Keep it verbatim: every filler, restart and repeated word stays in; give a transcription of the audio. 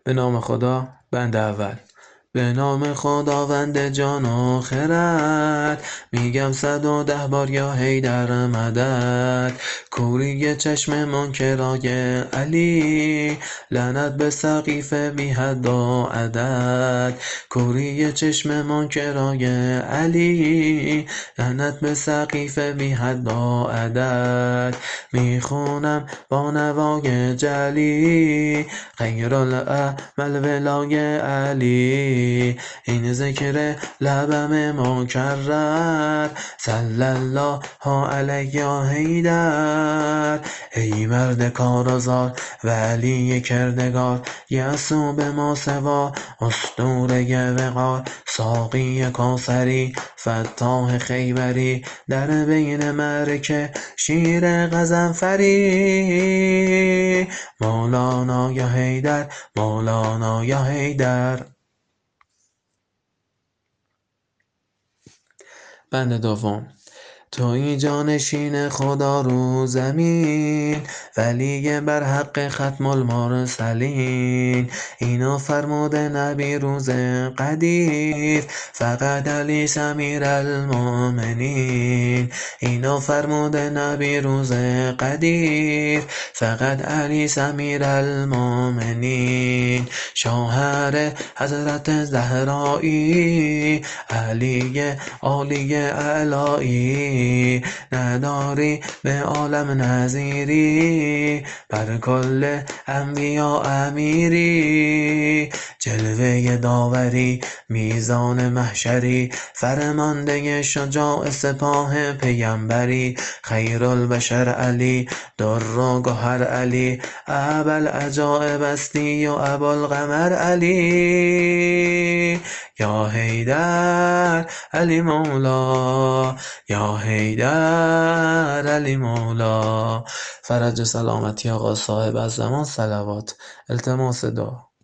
به نام خدا. بند اول. به نام خداوند جان و خرد، میگم صد و ده بار یا حیدر مدد. کوری چشم منکرای علی، لعنت به سقیف بی حد و عدد. کوری چشم منکرای علی، لعنت به سقیف بی حد و عدد. میخونم با نوای جلی، خیر العمل ولای علی. این ذکر لبم مکرر، صلی الله علیه یا حیدر. ای مرد کارآزار و علی کردگار، یسوع به ما سوا اسطوره وقار. ساقی کوثری فتاح خیبری، در بین معرکه شیر غضنفری. مولانا یا حیدر، مولانا یا حیدر. بند دوم. تویی جانشین خدا رو زمین، ولی بر حق ختم المرسلین. اینو فرموده نبی روز قدیر، فقط علی امیر المؤمنین. اینو فرموده نبی روز قدیر، فقط علی امیر المؤمنین. شوهر حضرت زهرایی، علی عالی اعلایی. نداری به عالم نظیری، بر کل انبیا امیری. جلوه داوری، میزان محشری، فرمانده شجاع سپاه پیمبری. خیر البشر علی، در و گهر علی، ابوالعجایب استی و ابوالقمر علی. یا حیدر علی مولا، یا حیدر علی مولا. فرج سلامتی آقا صاحب از زمان صلوات. التماس دعا.